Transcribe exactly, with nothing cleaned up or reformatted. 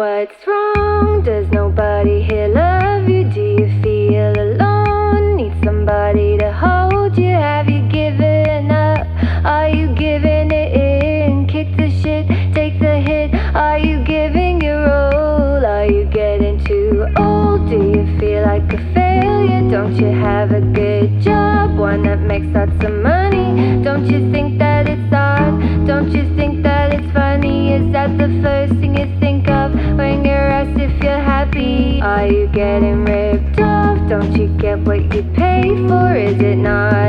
What's wrong? Does nobody here love you? Do you feel alone? Need somebody to hold you? Have you given up? Are you giving it in? Kick the shit, take the hit. Are you giving your all? Are you getting too old? Do you feel like a failure? Don't you have a good job? One that makes lots of money? Don't you think that it's odd? Don't you think that it's funny? Is that the first thing you think of when you're asked if you're happy? Are you getting ripped off? Don't you get what you pay for? Is it not